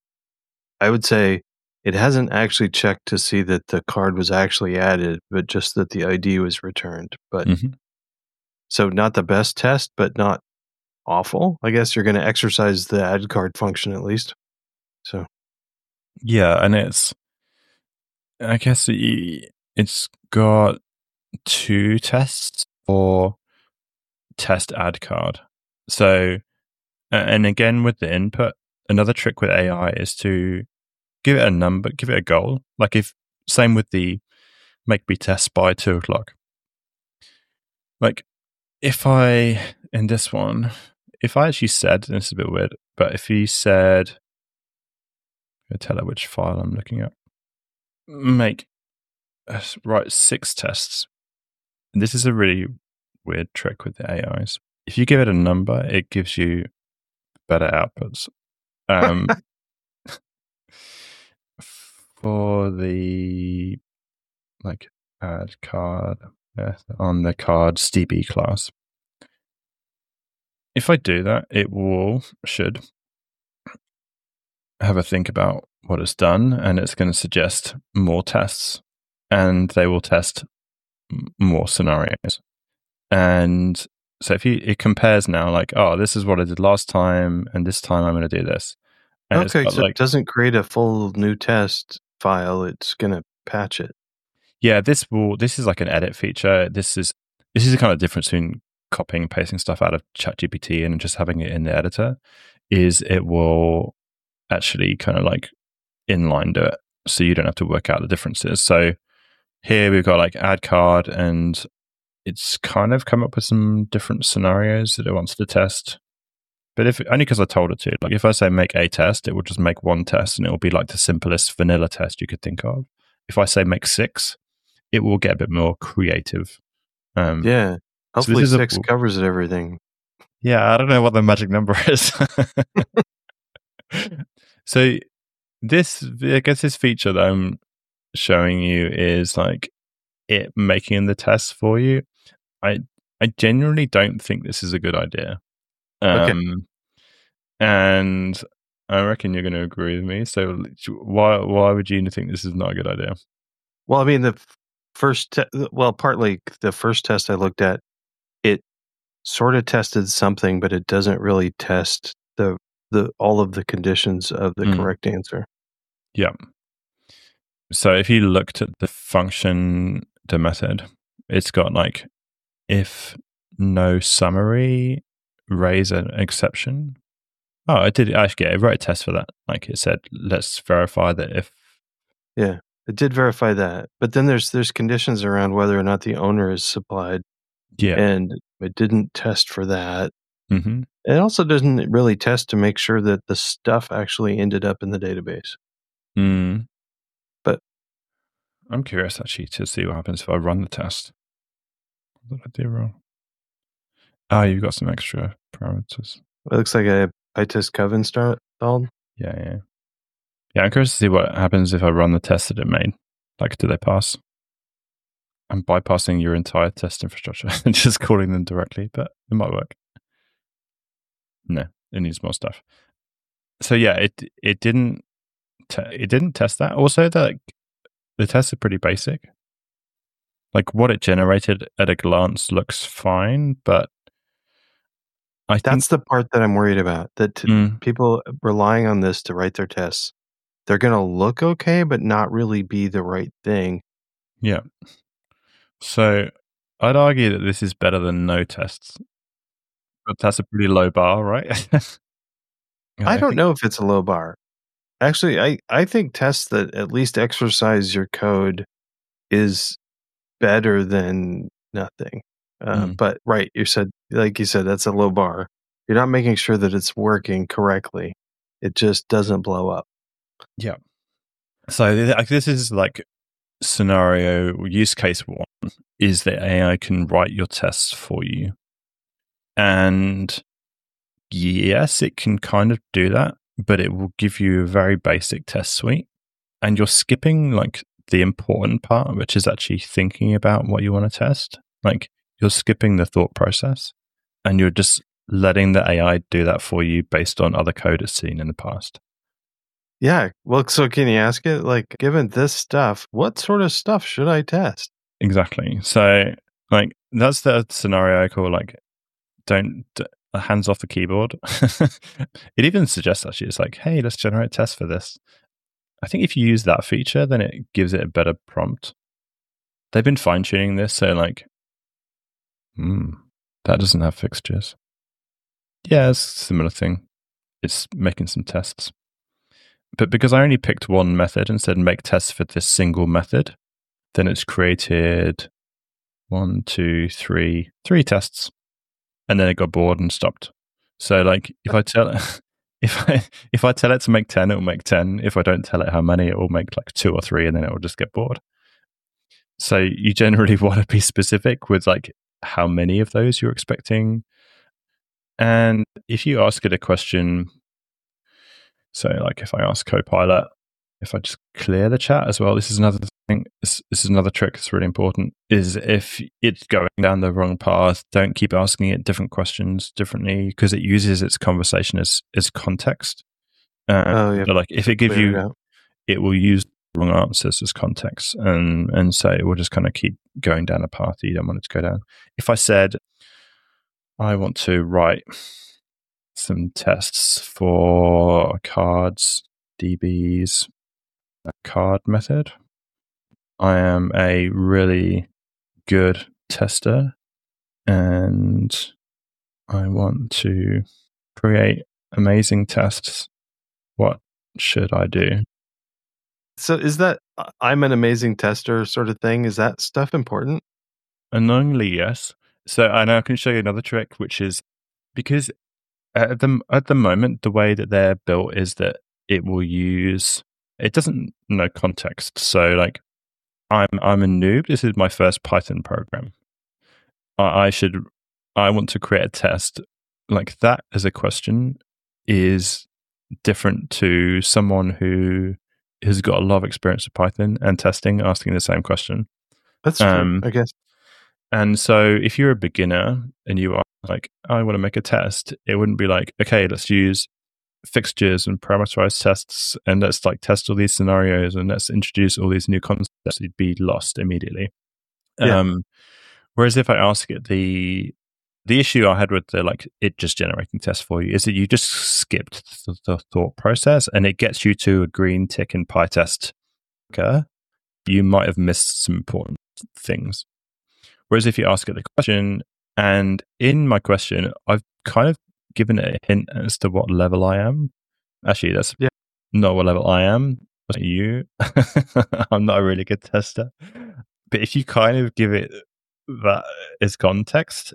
I would say it hasn't actually checked to see that the card was actually added, but just that the I D was returned. But mm-hmm. so not the best test, but not awful. I guess you're going to exercise the add card function at least. So yeah, and it's I guess it's got two tests for test add card. So, and again with the input, another trick with A I is to give it a number, give it a goal. Like if, same with the make me test by two o'clock. Like if I, in this one, if I actually said, and this is a bit weird, but if you said, I'm going to tell it which file I'm looking at, make, uh, write six tests. And this is a really weird trick with the A Is. If you give it a number, it gives you better outputs. Um, for the like add card uh, on the cards D B class, if I do that, it will should have a think about what it's done, and it's going to suggest more tests, and they will test m- more scenarios. And so if you it compares now, like, oh, this is what I did last time, and this time I'm going to do this. And okay, got, so like, it doesn't create a full new test file. It's going to patch it. Yeah, this will. This is like an edit feature. This is this is the kind of difference between copying and pasting stuff out of ChatGPT and just having it in the editor. Is it will actually kind of like inline do it, so you don't have to work out the differences. So here we've got like add card, and it's kind of come up with some different scenarios that it wants to test. But if only because I told it to. Like if I say make a test, it will just make one test and it will be like the simplest vanilla test you could think of. If I say make six, it will get a bit more creative. Um, yeah. Hopefully so six a, covers everything. Yeah, I don't know what the magic number is. So this, I guess this feature that I'm showing you is like it making the tests for you. I I genuinely don't think this is a good idea. Um, Okay. And I reckon you're going to agree with me. So why why would you think this is not a good idea? Well, I mean, the first, te- well, partly the first test I looked at, it sort of tested something, but it doesn't really test the the all of the conditions of the Mm. correct answer. Yeah. So if you looked at the function, the method, it's got like if no summary, raise an exception. Oh, I did actually. I wrote a test for that. Like it said, let's verify that if. Yeah, it did verify that, but then there's there's conditions around whether or not the owner is supplied. Yeah. And it didn't test for that. Mm-hmm. It also doesn't really test to make sure that the stuff actually ended up in the database. Mm. But I'm curious actually to see what happens if I run the test. What did I do wrong? Oh, you've got some extra parameters. It looks like a PyTest Cov installed. Yeah, yeah. Yeah, I'm curious to see what happens if I run the test that it made. Like, do they pass? I'm bypassing your entire test infrastructure and just calling them directly, but it might work. No, it needs more stuff. So yeah, it it didn't te- it didn't test that. Also, the the tests are pretty basic. Like what it generated at a glance looks fine, but I think that's the part that I'm worried about. That t- mm, people relying on this to write their tests, they're going to look okay, but not really be the right thing. Yeah. So I'd argue that this is better than no tests, but that's a pretty low bar, right? I, I don't think, know if it's a low bar. Actually, I, I think tests that at least exercise your code is better than nothing. Uh, mm, but right, you said, like you said, that's a low bar. You're not making sure that it's working correctly. It just doesn't blow up. yeah. So th- this is like scenario use case one is that A I can write your tests for you. And yes, it can kind of do that, but it will give you a very basic test suite. And you're skipping like the important part, which is actually thinking about what you want to test. Like you're skipping the thought process and you're just letting the A I do that for you based on other code it's seen in the past. Yeah. Well, so can you ask it, like, given this stuff, what sort of stuff should I test? Exactly. So, like, that's the scenario I call like, don't d- hands off the keyboard. It even suggests actually, it's like, hey, let's generate tests for this. I think if you use that feature, then it gives it a better prompt. They've been fine tuning this, so like, hmm, that doesn't have fixtures. Yeah, it's a similar thing. It's making some tests. But because I only picked one method and said make tests for this single method, then it's created one, two, three, three tests. And then it got bored and stopped. So like if I tell it if I if I tell it to make ten, it will make ten. If I don't tell it how many, it will make like two or three and then it will just get bored. So you generally want to be specific with like how many of those you're expecting. And if you ask it a question, so like if I ask Copilot, if I just clear the chat as well, this is another thing, this, this is another trick that's really important, is if it's going down the wrong path, don't keep asking it different questions differently because it uses its conversation as, as context. Uh, Oh, yeah. Like if it gives Clear it you, out. it will use wrong answers as context, and and so it will just kind of keep going down a path that you don't want it to go down. If I said, I want to write some tests for cards, D Bs, a card method, I am a really good tester, and I want to create amazing tests. What should I do? So is that uh, I'm an amazing tester sort of thing? Is that stuff important? Annoyingly, yes. So, and I can show you another trick, which is because at the at the moment, the way that they're built is that it will use it doesn't know context. So, like, I'm I'm a noob. This is my first Python program. I, I should I want to create a test like that as a question is different to someone who has got a lot of experience with Python and testing, asking the same question. That's um, true, I guess. And so if you're a beginner and you are like, I want to make a test, it wouldn't be like, okay, let's use fixtures and parameterized tests and let's like test all these scenarios and let's introduce all these new concepts. You'd be lost immediately. Yeah. Um, whereas if I ask it, the the issue I had with the like it just generating tests for you is that you just skipped the, the thought process and it gets you to a green tick in PyTest. Okay, you might have missed some important things. Whereas if you ask it the question, and in my question, I've kind of given it a hint as to what level I am. Actually, that's yeah. not what level I am. That's you. I'm not a really good tester. But if you kind of give it that as context,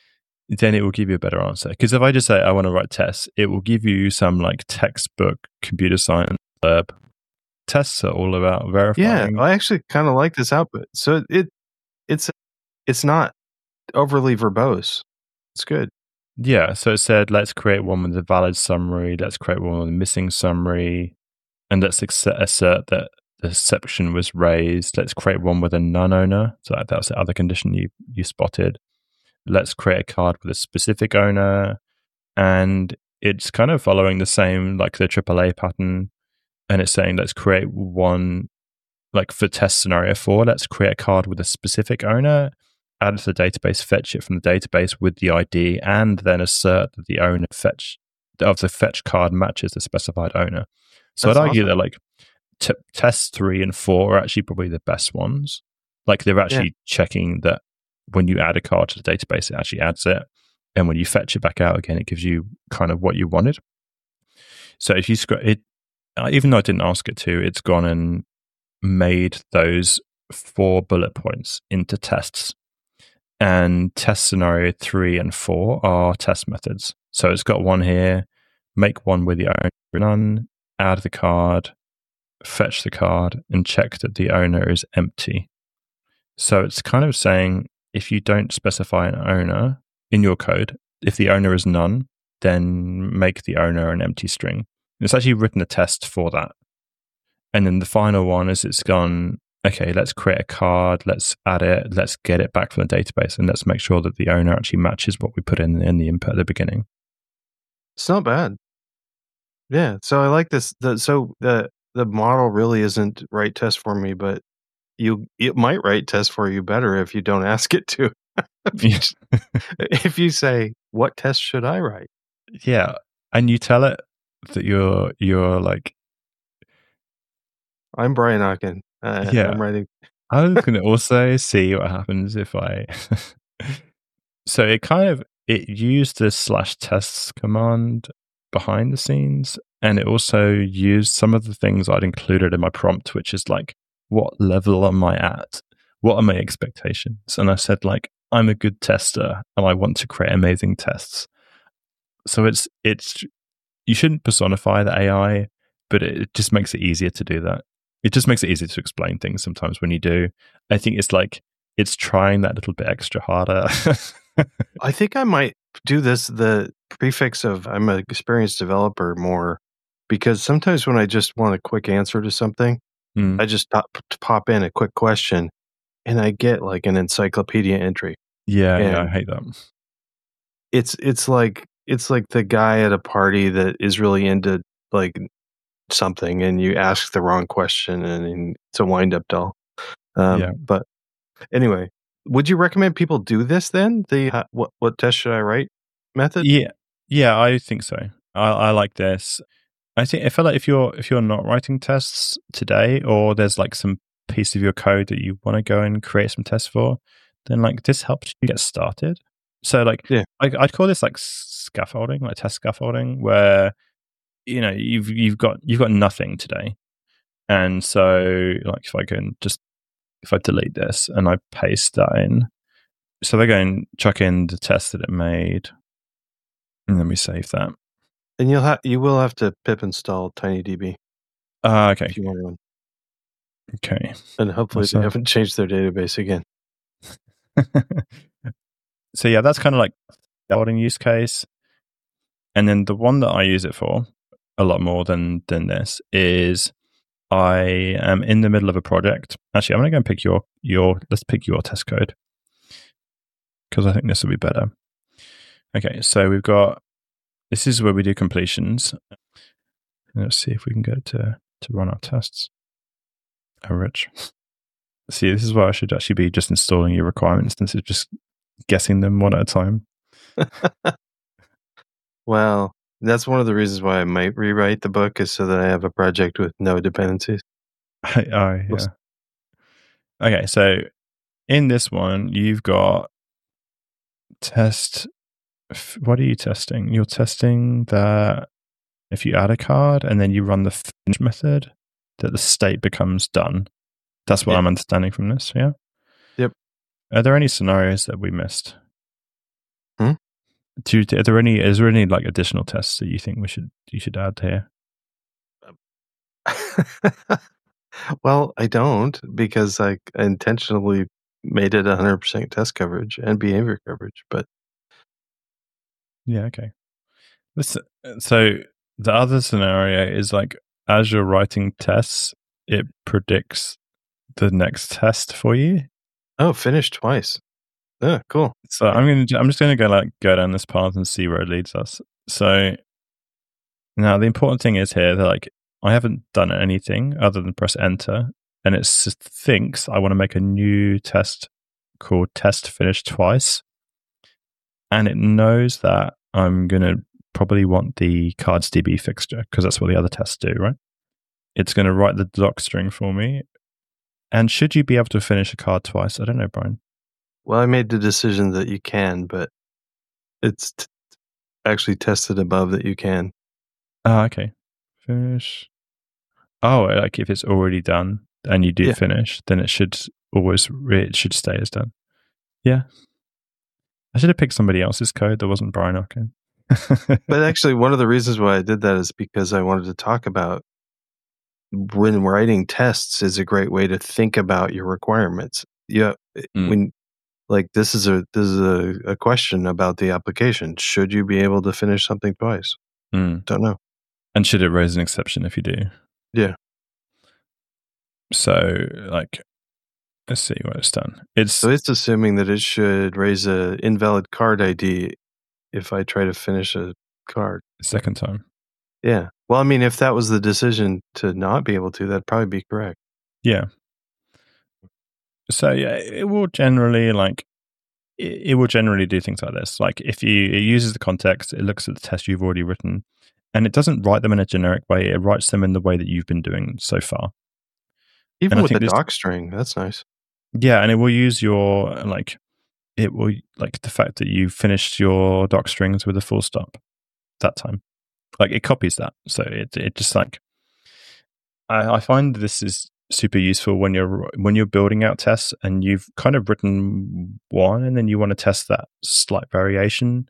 then it will give you a better answer. Because if I just say I want to write tests, it will give you some like textbook computer science verb. Tests are all about verifying. Yeah, I actually kind of like this output. So it it's it's not overly verbose. It's good. Yeah, so it said, let's create one with a valid summary, let's create one with a missing summary, and let's accept, assert that the exception was raised. Let's create one with a none-owner. So that, that was the other condition you, you spotted. Let's create a card with a specific owner. And it's kind of following the same, like the triple A pattern. And it's saying, let's create one, like for test scenario four, let's create a card with a specific owner, add it to the database, fetch it from the database with the I D, and then assert that the owner fetch of the fetch card matches the specified owner. So That's I'd argue awesome. that like t- tests three and four are actually probably the best ones. Like they're actually yeah. checking that when you add a card to the database, it actually adds it. And when you fetch it back out again, it gives you kind of what you wanted. So if you sc- it, even though I didn't ask it to, it's gone and made those four bullet points into tests. And test scenario three and four are test methods. So it's got one here, make one with the owner none, add the card, fetch the card, and check that the owner is empty. So it's kind of saying if you don't specify an owner in your code, if the owner is none, then make the owner an empty string. It's actually written a test for that. And then the final one is it's gone, okay, let's create a card, let's add it, let's get it back from the database, and let's make sure that the owner actually matches what we put in in the input at the beginning. It's not bad. Yeah, so I like this. The, so the the model really isn't write test for me, but you it might write test for you better if you don't ask it to. if, you, if you say, what test should I write? Yeah, and you tell it that you're you're like, I'm Brian Ocken. Uh, yeah, I'm writing. I'm going to also see what happens if I. So it kind of it used the slash tests command behind the scenes, and it also used some of the things I'd included in my prompt, which is like, what level am I at? What are my expectations? And I said like, I'm a good tester, and I want to create amazing tests. So it's it's you shouldn't personify the A I, but it just makes it easier to do that. It just makes it easier to explain things sometimes when you do. I think it's like, it's trying that little bit extra harder. I think I might do this, the prefix of I'm an experienced developer more, because sometimes when I just want a quick answer to something, mm. I just pop, pop in a quick question and I get like an encyclopedia entry. Yeah, and yeah, I hate that. It's it's like it's like the guy at a party that is really into like something and you ask the wrong question and it's a wind-up doll. Um, yeah. But anyway, would you recommend people do this then? The uh, what what test should I write method? Yeah, yeah, I think so. I, I like this. I think I feel like if you're if you're not writing tests today, or there's like some piece of your code that you want to go and create some tests for, then like this helps you get started. So like, yeah, I, I'd call this like scaffolding, like test scaffolding, where you know you've you've got you've got nothing today, and so like if I can just if I delete this and I paste that in, so we're going to chuck in the test that it made, and then we save that. And you'll have you will have to pip install TinyDB. Ah, uh, okay. If you want one. Okay. And hopefully What's they that? haven't changed their database again. So yeah, that's kind of like building use case. And then the one that I use it for a lot more than than this is I am in the middle of a project. Actually, I'm going to go and pick your your let's pick your test code because I think this will be better. Okay, so we've got this is where we do completions. Let's see if we can get it to to run our tests. Oh, rich. See, this is why I should actually be just installing your requirements instead of just guessing them one at a time. Well, that's one of the reasons why I might rewrite the book is so that I have a project with no dependencies. Oh, yeah. Okay, so in this one, you've got test. What are you testing? You're testing that if you add a card and then you run the finish method, that the state becomes done. That's what yeah. I'm understanding from this, yeah? Yep. Are there any scenarios that we missed? Hmm? Do, are there any, is there any like additional tests that you think we should you should add here? Well, I don't because I intentionally made it one hundred percent test coverage and behavior coverage, but yeah, okay. This, so the other scenario is like as you're writing tests, it predicts the next test for you. Oh, finish twice. Oh, cool. So I'm gonna I'm just gonna go like go down this path and see where it leads us. So now the important thing is here that like I haven't done anything other than press enter, and it thinks I want to make a new test called test finish twice, and it knows that I'm gonna probably want the cards D B fixture because that's what the other tests do, right? It's going to write the doc string for me. And should you be able to finish a card twice? I don't know, Brian. Well, I made the decision that you can, but it's t- actually tested above that you can. Ah, okay. Finish. Oh, like if it's already done and you do yeah. finish, then it should always it should stay as done. Yeah. I should have picked somebody else's code that wasn't Brian Ocken. But actually, one of the reasons why I did that is because I wanted to talk about when writing tests is a great way to think about your requirements. Yeah, mm. when like this is a this is a, a question about the application. Should you be able to finish something twice? Mm. Don't know. And should it raise an exception if you do? Yeah. So, like, let's see what it's done. It's so it's assuming that it should raise a invalid card I D if I try to finish a card second time. Yeah. Well, I mean, if that was the decision to not be able to, that'd probably be correct. Yeah. So yeah, it will generally like it, it will generally do things like this. Like if you it uses the context, it looks at the test you've already written, and it doesn't write them in a generic way. It writes them in the way that you've been doing so far. Even with the doc string, that's nice. Yeah, and it will use your like it will like the fact that you finished your doc strings with a full stop that time. Like it copies that, so it it just like I, I find this is super useful when you're when you're building out tests and you've kind of written one and then you want to test that slight variation,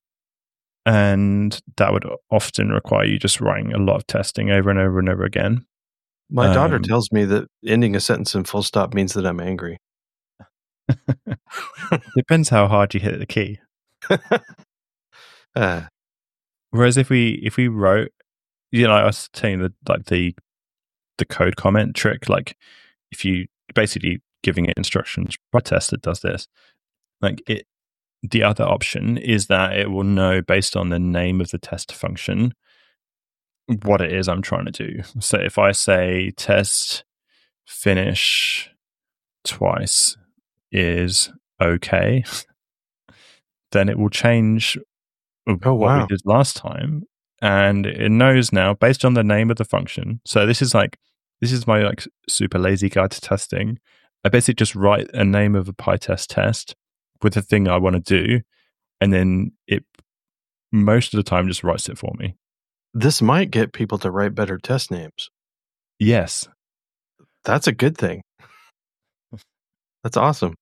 and that would often require you just writing a lot of testing over and over and over again. My um, daughter tells me that ending a sentence in full stop means that I'm angry. Depends how hard you hit the key. uh. Whereas if we if we wrote, you know, I was saying that like the the code comment trick, like if you basically giving it instructions, write a test that does this, like it. The other option is that it will know based on the name of the test function what it is I'm trying to do. So if I say test finish twice is okay, then it will change oh, what wow. we did last time, and it knows now based on the name of the function. So this is like this is my like super lazy guide to testing. I basically just write a name of a PyTest test with the thing I want to do, and then it most of the time just writes it for me. This might get people to write better test names. Yes. That's a good thing. That's awesome.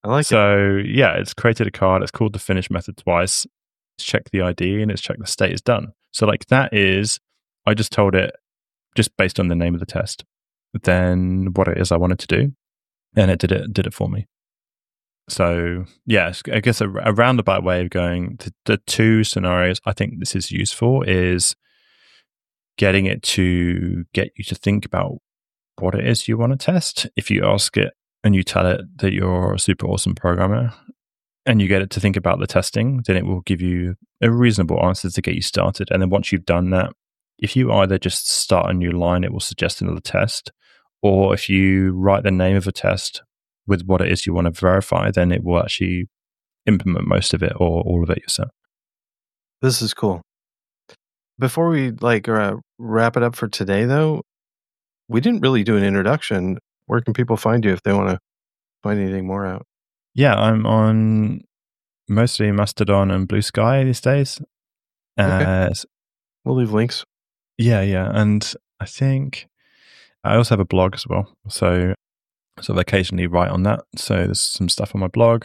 I like so, it. So yeah, it's created a card. It's called the finish method twice. It's checked the I D and it's checked the state is done. So like that is, I just told it just based on the name of the test, then what it is I wanted to do, and it did it did it for me. So yeah, I guess a, a roundabout way of going, the, the two scenarios I think this is useful is getting it to get you to think about what it is you want to test. If you ask it and you tell it that you're a super awesome programmer and you get it to think about the testing, then it will give you a reasonable answer to get you started. And then once you've done that, if you either just start a new line, it will suggest another test, or if you write the name of a test with what it is you want to verify, then it will actually implement most of it or all of it yourself. This is cool. Before we like uh, wrap it up for today, though, we didn't really do an introduction. Where can people find you if they want to find anything more out? Yeah, I'm on mostly Mastodon and Blue Sky these days. Okay. Uh, We'll leave links. Yeah, yeah. And I think I also have a blog as well. So sort of occasionally write on that. So there's some stuff on my blog.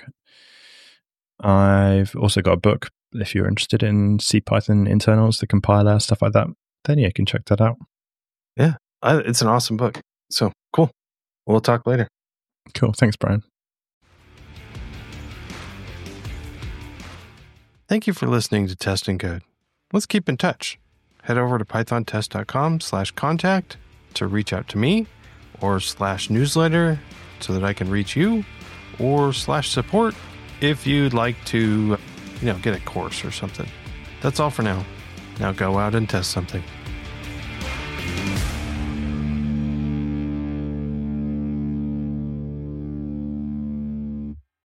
I've also got a book. If you're interested in CPython internals, the compiler, stuff like that, then yeah, you can check that out. Yeah, I, it's an awesome book. So cool. We'll talk later. Cool. Thanks, Brian. Thank you for listening to Test and Code. Let's keep in touch. Head over to pythontest.com slash contact to reach out to me, or slash newsletter so that I can reach you, or slash support if you'd like to, you know, get a course or something. That's all for now. Now go out and test something.